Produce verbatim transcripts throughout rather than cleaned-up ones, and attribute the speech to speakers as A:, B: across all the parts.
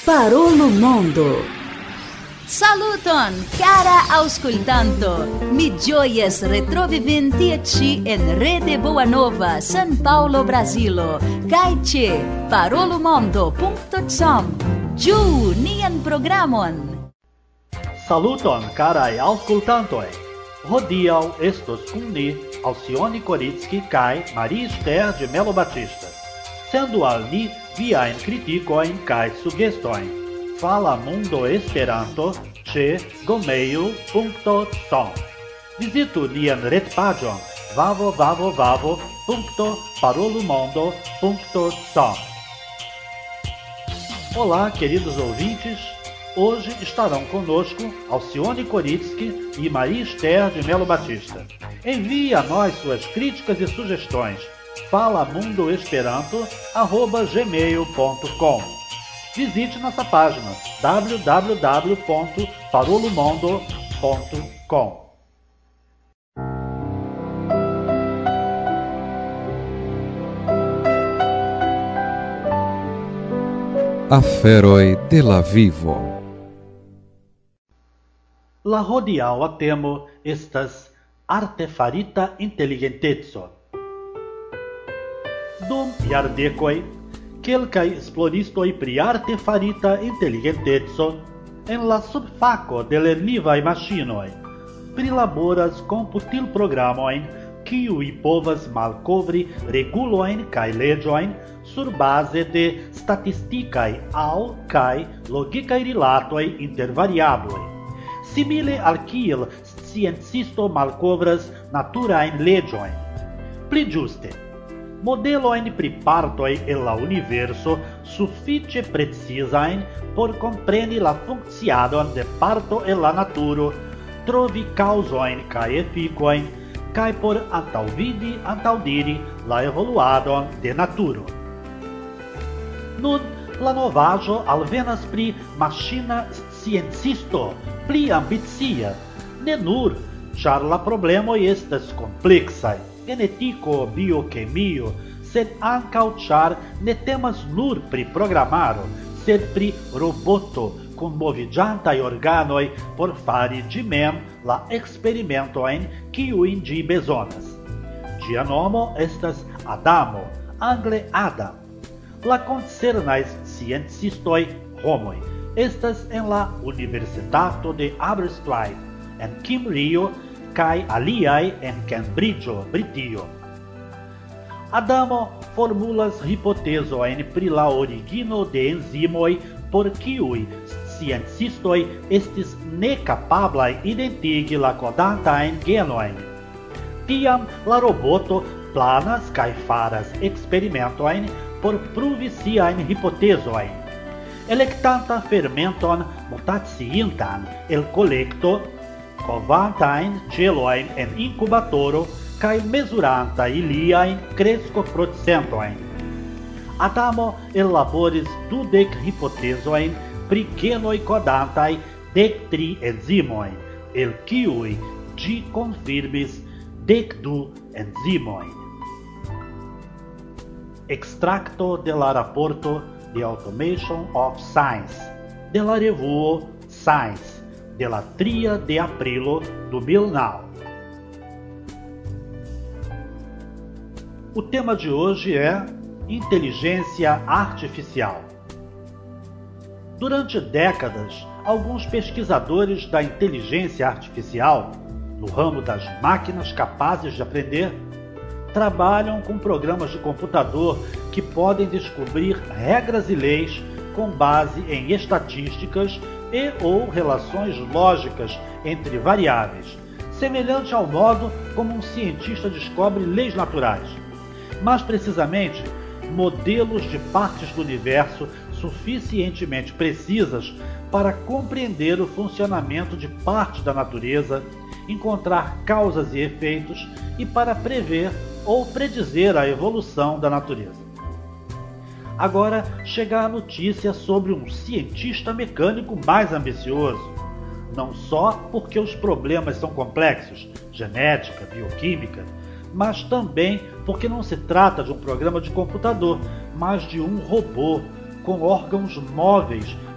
A: Parolo Mondo.
B: Saluton, cara auscultanto. Mi gioies retrovivintiaci en Rede Boa Nova, San Paulo, Brasilo. Kai ce parolomondo punto com. Giu nian programon.
C: Saluton, carai auscultantoi. Hodiaŭ estos kun ni Alcione Koritski kaj Maria-Esther de Melo Batista. Sendo al ni viajn kritikojn kaj sugestojn. Fala Mundo Esperanto ĉe gmail punto com. Vizitu nian retpaĝon www punto parolomondo ponto com. Olá, queridos ouvintes. Hoje estarão conosco Alcione Koritski e Maria-Esther de Melo Batista. Envie a nós suas críticas e sugestões. fala mundo esperanto arroba gmail ponto com. Visite nossa página w w w ponto parolomondo ponto com.
D: Aferoj de la vivo.
C: La hodiaŭa temo estas artefarita inteligenteco. Dum jardekoj, kelkaj esploristoj pri artefarita inteligenteco en la subfako de lernivaj maŝinoj prilaboras komputilprogramojn kiuj povas malkovri regulojn kaj leĝojn surbaze de statistikaj aŭ kaj logikaj rilatoj inter variabloj. Simile al kiel sciencisto malkovras naturajn leĝojn. Pli ĝuste, modelojn pri partoj el la universo sufiĉe precizajn por kompreni la funkciadon de parto el la naturo, trovi kaŭzojn kaj efikojn, kaj por antaŭvidi, antaŭdiri la evoluadon de naturo. Nun, la novaĵo alvenas pri maŝina sciencisto pli ambicia, ne nur, ĉar la problemoj estas kompleksaj, genetiko, biokemio, sed ankaŭ ĉar ne temas nur pri programaro, sed pri roboto kun moviĝantaj organoj por fari ĝi mem la eksperimentojn kiujn ĝi bezonas. Ĝia nomo estas Adamo, angle Adam. La koncernaj sciencistoj homoj estas en la Universitato de Aberystwyth en Kimrio kaj aliaj en Cambridĝo, Britio. Adamo formulas hipotezojn pri la origino de enzimoj por kiuj sciencistoj estis nekapablaj identigi la kodantajn genojn. Tiam la roboto planas kaj faras eksperimentojn por pruvi siajn hipotezojn. Elektanta fermenton mutaciintan el kolekto, kovantajn ĉelojn en inkubatoro kaj mezuranta iliajn kreskoprocentojn. Adamo ellaboris dudek hipotezojn pri genoj kodantaj dek tri enzimojn, el kiuj ĝi konfirmis dek du enzimojn. Extracto de la raporto The Automation of Science, de la revuo Science, de la tria de aprilo do mil naŭ. O tema de hoje é inteligência artificial. Durante décadas, alguns pesquisadores da inteligência artificial, no ramo das máquinas capazes de aprender, trabalham com programas de computador que podem descobrir regras e leis com base em estatísticas e ou relações lógicas entre variáveis, semelhante ao modo como um cientista descobre leis naturais. Mais precisamente, modelos de partes do universo suficientemente precisas para compreender o funcionamento de parte da natureza, encontrar causas e efeitos e para prever ou predizer a evolução da natureza. Agora chega a notícia sobre um cientista mecânico mais ambicioso, não só porque os problemas são complexos, genética, bioquímica, mas também porque não se trata de um programa de computador, mas de um robô com órgãos móveis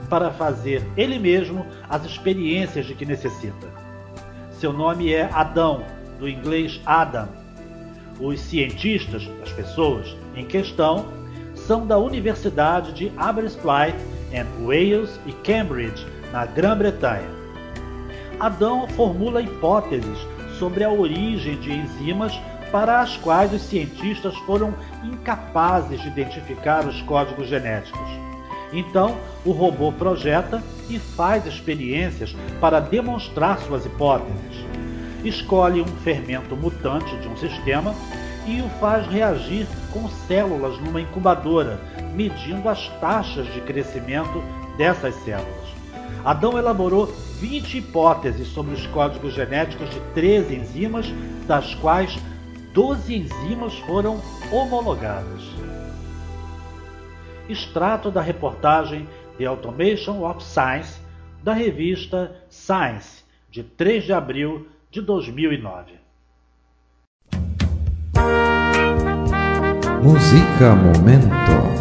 C: para fazer ele mesmo as experiências de que necessita. Seu nome é Adão, do inglês Adam. Os cientistas, as pessoas em questão, são da Universidade de Aberystwyth, em Wales e Cambridge, na Grã-Bretanha. Adão formula hipóteses sobre a origem de enzimas para as quais os cientistas foram incapazes de identificar os códigos genéticos. Então, o robô projeta e faz experiências para demonstrar suas hipóteses. Escolhe um fermento mutante de um sistema e o faz reagir com células numa incubadora, medindo as taxas de crescimento dessas células. Adão elaborou vinte hipóteses sobre os códigos genéticos de treze enzimas, das quais doze enzimas foram homologadas. Extrato da reportagem The Automation of Science, da revista Science, de três de abril de dois mil e nove.
D: Música Momento.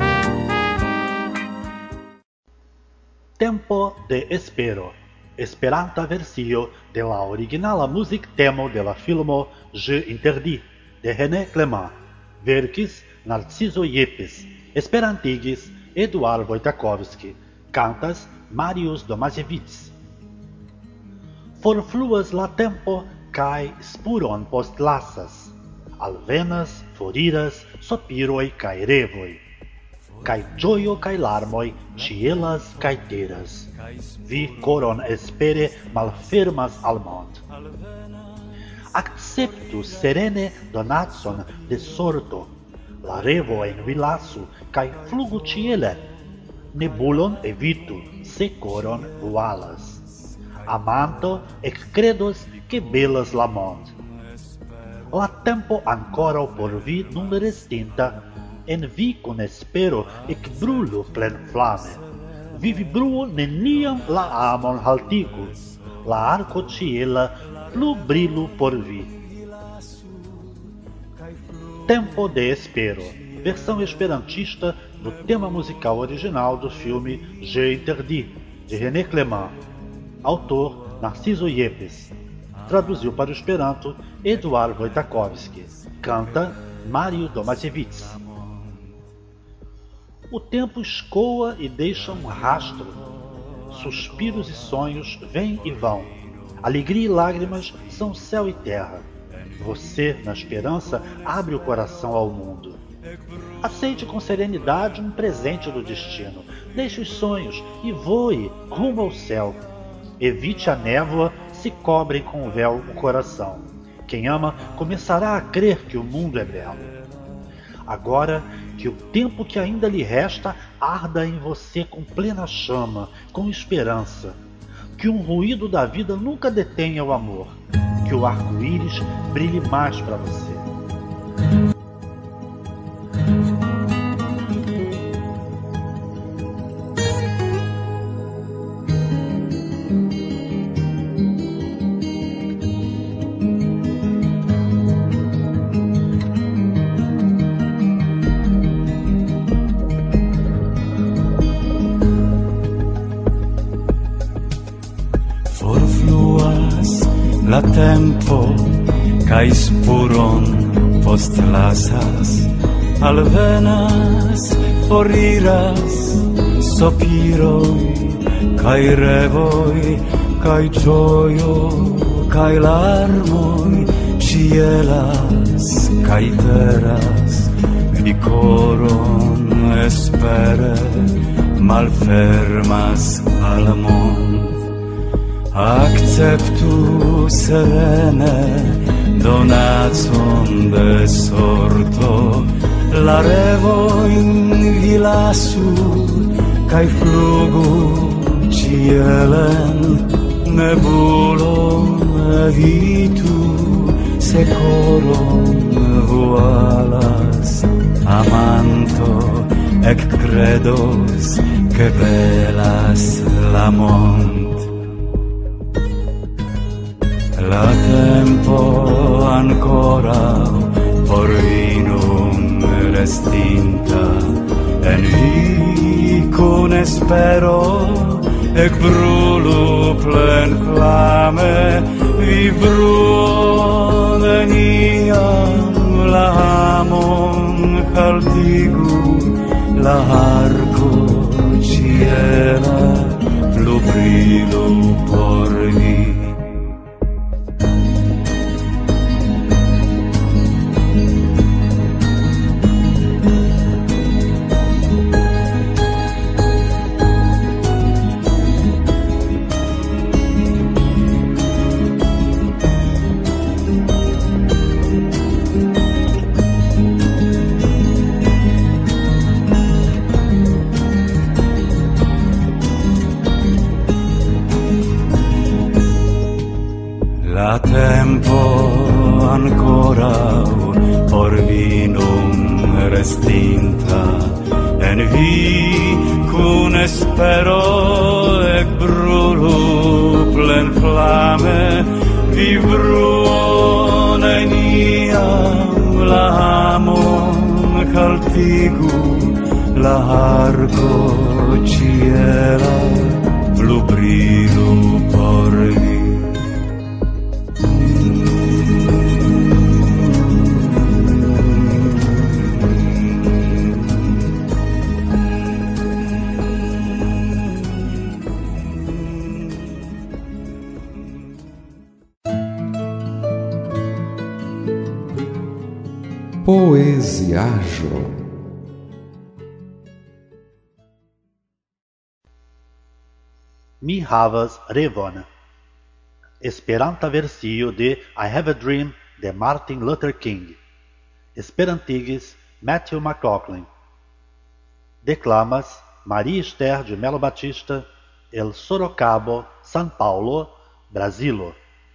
C: Tempo de espero. Esperanta versio de la originala musiktemo de la filmo Je interdit de René Clément, verkis Narciso Yepes, esperantigis Eduard Wojciechowski, cantas Mariusz Domasiewicz. Forfluas la tempo kaj spuron postlasas, alvenas, foriras, sopiroi kaj revoi, kaj ĝojo kaj larmoj ĉielas kaj teras. Vi koron espere malfermas al mond. Acceptu serene donacon de sorto, la revo en vi lasu kaj flugu ĉielen. Nebulon evitu, se koron vualas. Amanto ekkredos ke belas la mond. La tempo ankoraŭ por vi nun restinta, en vi kun espero ekbrulu plenflame. Vivi bruo neniam la amon haltigu, la arco ĉiela plu brilu por vi. Tempo de espero, versão esperantista do tema musical original do filme Je interdit, de René Clément, autor Narciso Yepes. Traduziu para o esperanto Eduard Wojciechowski, canta Mariusz Domasiewicz. O tempo escoa e deixa um rastro. Suspiros e sonhos vêm e vão. Alegria e lágrimas são céu e terra. Você, na esperança, abre o coração ao mundo. Aceite com serenidade um presente do destino. Deixe os sonhos e voe rumo ao céu. Evite a névoa, se cobre com o véu o coração. Quem ama começará a crer que o mundo é belo. Agora que o tempo que ainda lhe resta arda em você com plena chama, com esperança. Que um ruído da vida nunca detenha o amor. Que o arco-íris brilhe mais para você.
A: La tempo kaj spuron postlasas, alvenas, foriras, sopiroj kaj revoj, kaj ĝojo kaj larmoj ĉielas kaj teras. Vi koron espere malfermas al mond. Acceptu serene donacon de sorto, la revojn vi lasu kaj flugu ĉielen. Nebulon evitu, se koron vualas. Amanto ekkredos ke belas la mond. La tempo ancora por vi nun restinta, en vi con espero ec brulo plen flame vi bruo neniam la amon haltigu la arco ciela flu brilo por vi. La tempo ancora por vi non restinta en vi cun espero ec brulo plen flame vi bruo neniam la amon haltigu la arco ciela blu brilo por vi.
D: Poesiajo.
C: Mi havas revon. Esperanta versio de I Have a Dream de Martin Luther King. Esperantigis Matthew McLaughlin. Declamas Maria Esther de Melo Batista, El Sorocabo, São Paulo, Brasilo.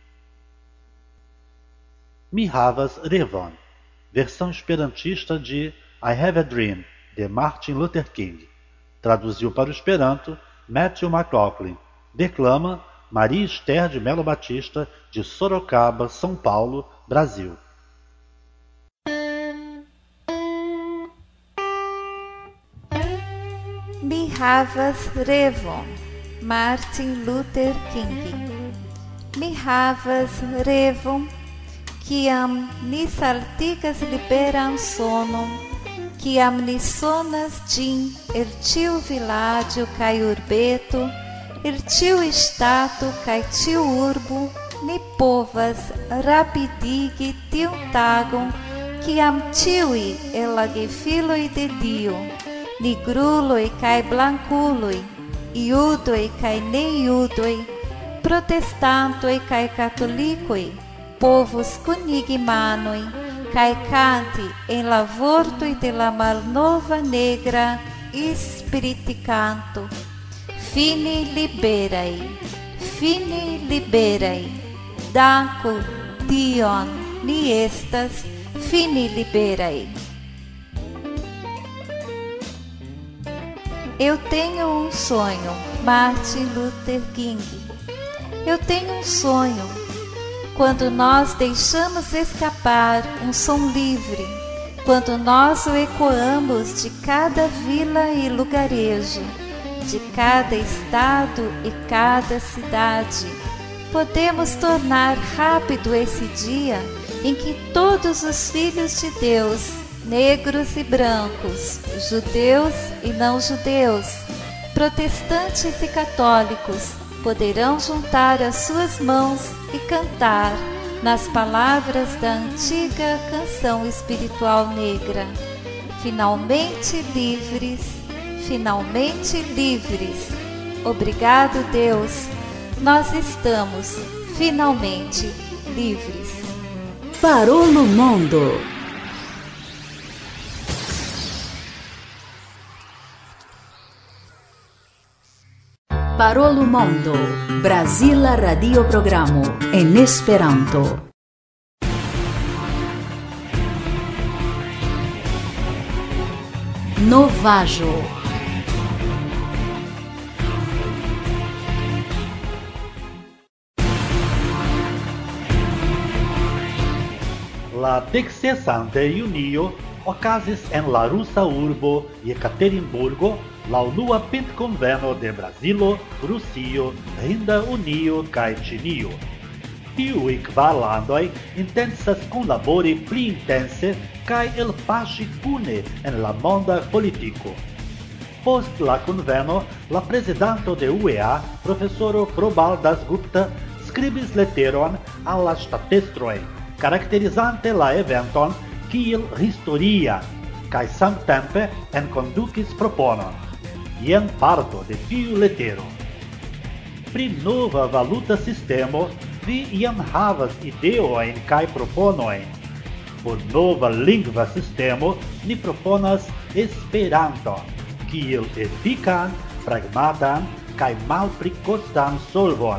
C: Mi havas revon. Versão esperantista de I Have a Dream, de Martin Luther King. Traduziu para o Esperanto Matthew McLaughlin. Declama Maria Esther de Melo Batista, de Sorocaba, São Paulo, Brasil.
E: Mi havas revon, Martin Luther King. Mi havas revon, kiam ni saltigas liberan sonon, kiam ni sonas ĝin el ĉiu vilaĝo kaj urbeto, el ĉiu ŝtato kaj ĉiu urbo, ni povas rapidigi tiun tagon, kiam ĉiuj el la gefiloj de Dio, nigruloj kaj blankuloj, judoj kaj nejudoj, protestantoj kaj katolikoj, povos kunigi manoj kaj kanti en la vortoj de la malnova negra spiritikanto. Fini liberaj, fini liberaj, danku Dion, ni estas fini liberaj. Eu tenho um sonho, Martin Luther King. Eu tenho um sonho. Quando nós deixamos escapar um som livre, quando nós o ecoamos de cada vila e lugarejo, de cada estado e cada cidade, podemos tornar rápido esse dia em que todos os filhos de Deus, negros e brancos, judeus e não judeus, protestantes e católicos, poderão juntar as suas mãos e cantar nas palavras da antiga canção espiritual negra. Finalmente livres, finalmente livres. Obrigado, Deus, nós estamos finalmente livres.
B: Parolo Mundo. Parolo Mundo, Brasila radioprogramo en Esperanto. Novaĵo.
C: La deksesan de junio okazis en la rusa urbo Jekaterinburgo la unua pintkonveno de Brazilo, Rusio, Hinda Unio kaj Ĉinio. Tiuj kvar landoj intencas kunlabori pli intense kaj elpaŝi kune en la monda politiko. Post la kunveno, la prezidanto de U E A, profesoro Probal Dasgupta, skribis leteron al la ŝtatestroj, karakterizante la eventon kiel historia, kaj samtempe enkondukis proponon. Jen parto de tiu letero. Pri nova valuta sistemo, vi jam havas ideojn kaj proponojn. Por nova lingva sistemo, ni proponas Esperanton, kiel efikan, pragmatan kaj malplikostan solvon.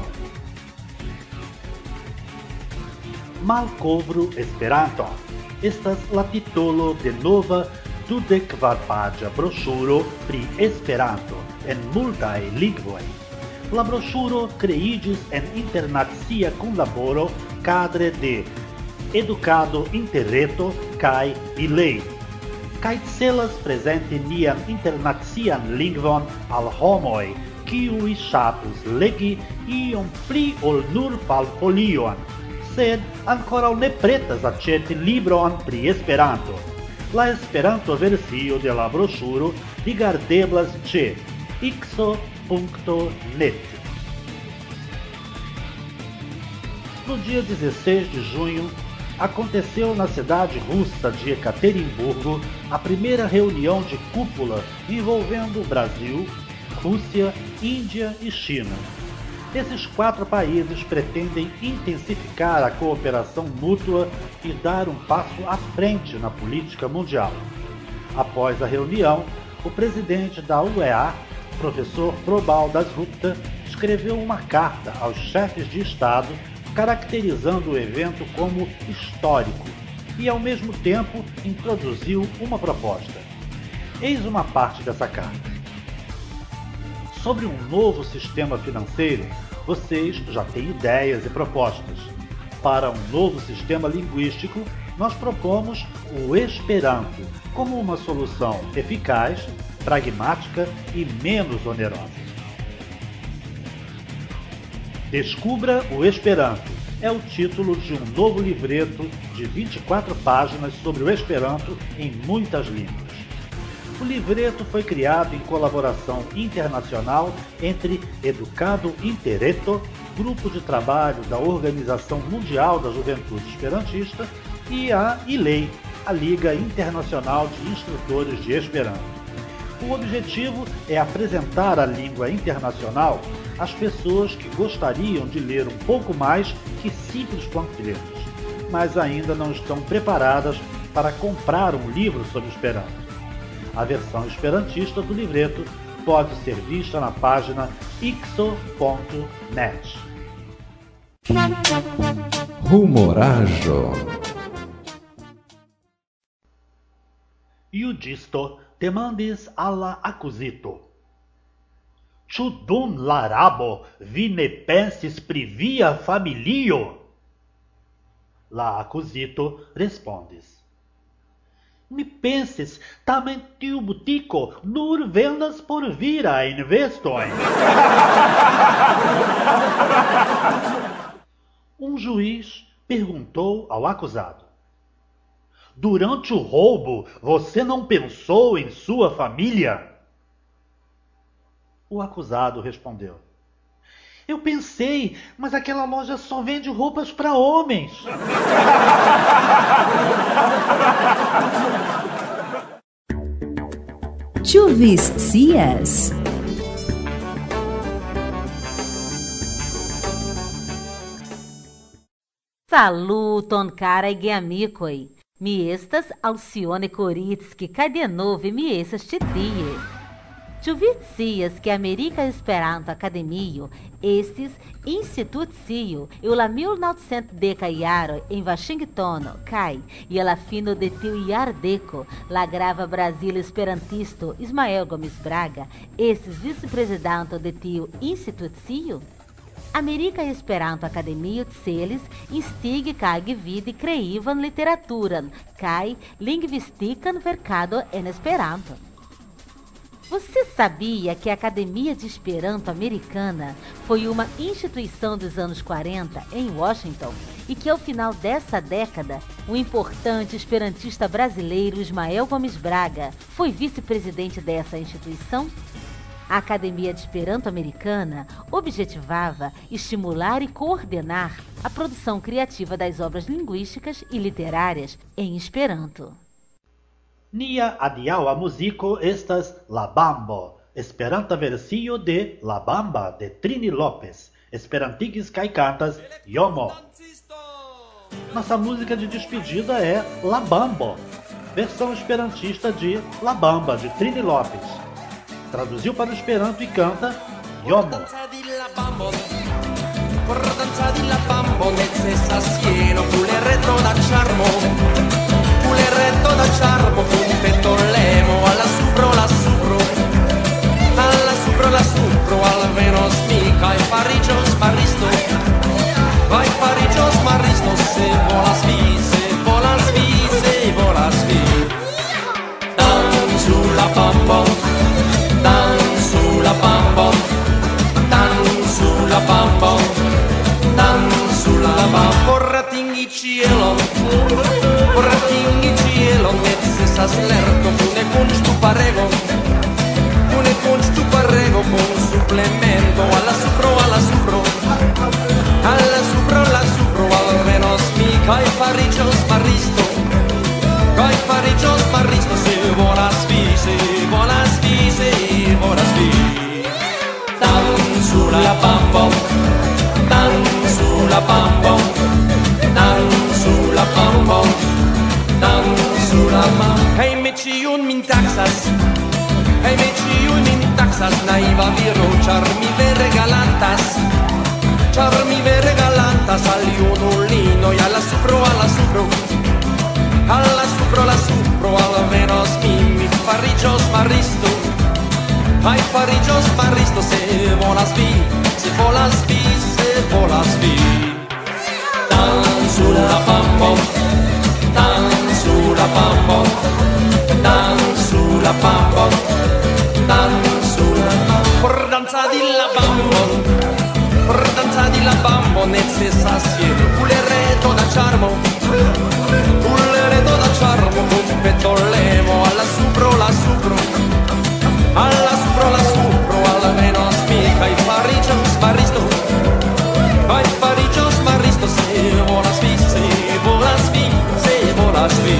C: Malkovru Esperanton estas la titolo de nova dudek-kvar-paĝa broŝuro pri Esperanto en multaj lingvoj. La broŝuro kreiĝis en internacia kunlaboro kadre de Edukado Interreto kaj Ilei, kaj celas prezenti nian internacian lingvon al homoj, kiuj ŝatus legi iom pli ol nur palfolion, sed ankoraŭ ne pretas aĉeti libron pri Esperanto. La Esperanto versio de la broŝuro rigardeblas ĉe ikso ponto net. No dia dezesseis de junho, aconteceu na cidade russa de Ekaterimburgo a primeira reunião de cúpula envolvendo Brasil, Rússia, Índia e China. Esses quatro países pretendem intensificar a cooperação mútua e dar um passo à frente na política mundial. Após a reunião, o presidente da U E A, professor Probal Dasgupta, escreveu uma carta aos chefes de Estado caracterizando o evento como histórico e, ao mesmo tempo, introduziu uma proposta. Eis uma parte dessa carta. Sobre um novo sistema financeiro, vocês já têm ideias e propostas. Para um novo sistema linguístico, nós propomos o Esperanto como uma solução eficaz, pragmática e menos onerosa. Descubra o Esperanto é o título de um novo livreto de vinte e quatro páginas sobre o Esperanto em muitas línguas. O livreto foi criado em colaboração internacional entre Edukado Interreto, grupo de trabalho da Organização Mundial da Juventude Esperantista, e a Ilei, a Liga Internacional de Instrutores de Esperanto. O objetivo é apresentar a língua internacional às pessoas que gostariam de ler um pouco mais que simples panfletos, mas ainda não estão preparadas para comprar um livro sobre Esperanto. A versão esperantista do livreto pode ser vista na página ikso ponto net.
D: Humoraĵo.
C: Juĝisto demandis al la akuzito: Ĉu dum la rabo vi ne pensis pri via familio? La akuzito respondis: Mi pensis, tamen tiu butiko nur vendas por virajn vestojn. Um juiz perguntou ao acusado: Durante o roubo, você não pensou em sua família? O acusado respondeu: Eu pensei, mas aquela loja só vende roupas para homens.
B: Ĉu vi scias?
F: Saluton, caraj geamikoj! Mi estas Alcione Koritski, kaj denove mi estas ĉi tie. Ĉu vi scias ke Amerika Esperanto Akademio estis institucio en la mil novcentaj jaroj en Vaŝingtono kaj je la fino de tiu jardeko la grava brazila esperantisto Ismael Gomes Braga estis vicprezidanto de tiu institucio? Amerika Esperanto-Akademio Celis instige kaj gvidi kreivan literaturan kaj lingvistikan verkado en Esperanto. Você sabia que a Academia de Esperanto Americana foi uma instituição dos anos quarenta em Washington e que ao final dessa década, o importante esperantista brasileiro Ismael Gomes Braga foi vice-presidente dessa instituição? A Academia de Esperanto Americana objetivava estimular e coordenar a produção criativa das obras linguísticas e literárias em Esperanto.
C: Nia adiaŭa muziko estas La Bambo, Esperanta versio de La Bamba de Trini Lopes, esperantigis kaj cantas Yomo. Nossa música de despedida é La Bambo, versão esperantista de La Bamba de Trini Lopes. Traduziu para o Esperanto e canta Yomo.
G: Retto da charmo, un pettolemo, alla supro, la supro, alla supro, la supro, almeno smica, e faricios maristo, vai faricios maristo, se volas vi, se volas vi, se volas vi. Dan sulla bambo, dan sulla bambo, dan sulla bambo, dan sulla bambo, porratinghi cielo, porratinghi cielo, necesas lerto, pune kunst tu parego, pune kunst tu parego, con suplemento, alla supro, alla supro, alla supro, la supro, almenos mi, kai faricios maristo, kai faricios maristo, se volas vi, se volas vi, se volas vi. Dan sulla bambo, dan sulla bambo, dan sulla bambo, dan sulla bambo. Hey meciun min taxas, hey meciun min taxas, naiva viro, char mi vere galantas, char mi vere galantas, aliunulino y alla supro, alla supro, alla supro, la supro, almenos mi, mi faricios maristo, ay faricios maristo, se volas vi, se volas vi, se volas vi. Dan sulla bambo, dan sulla bambo, dan sulla bambo, dan sulla bambo. Por danza di la bambo, por danza di la bambo, necesas cielo, pulereto da charmo, pulereto da charmo, un pettolemo, alla supro, la supro, alla supro, la supro, almenos mica, y faricios maristo, ay faricios maristo, se volas vi, se volas vi, se volas vi.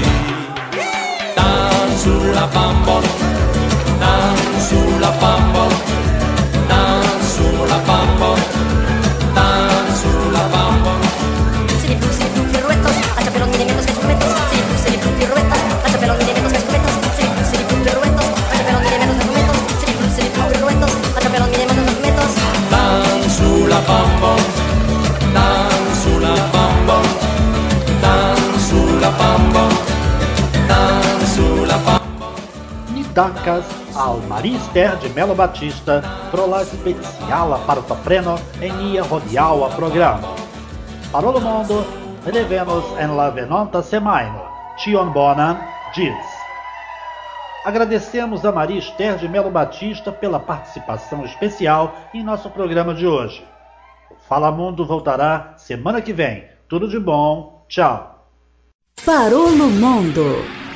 G: Dan sulla bambo, dan sulla bambo, dan sulla bambo, dan sulla bambo.
H: Se li blu, se li blu, piruetos, hasta pelón y nemetos que sujetos. Se li blu, se li blu, piruetos, hasta pelón y nemetos que sujetos. Se li blu, se li blu, piruetos, hasta pelón y nemetos que sujetos. Se li blu, se li blu, piruetos, hasta pelón y nemetos que sujetos.
G: Dan sulla bambo, dan sulla bambo, dan sulla bambo, dan sulla bambo.
C: Dankas ao Maria Esther de Melo Batista pro la speciala partopreno en nia hodiaŭa programo. Parolo mondo, revenos en la venonta semajno. Ĉion bonan, ĝis. Agradecemos a Maria Esther de Melo Batista pela participação especial em nosso programa de hoje. O Fala Mundo voltará semana que vem. Tudo de bom. Tchau.
B: Parolo Mundo.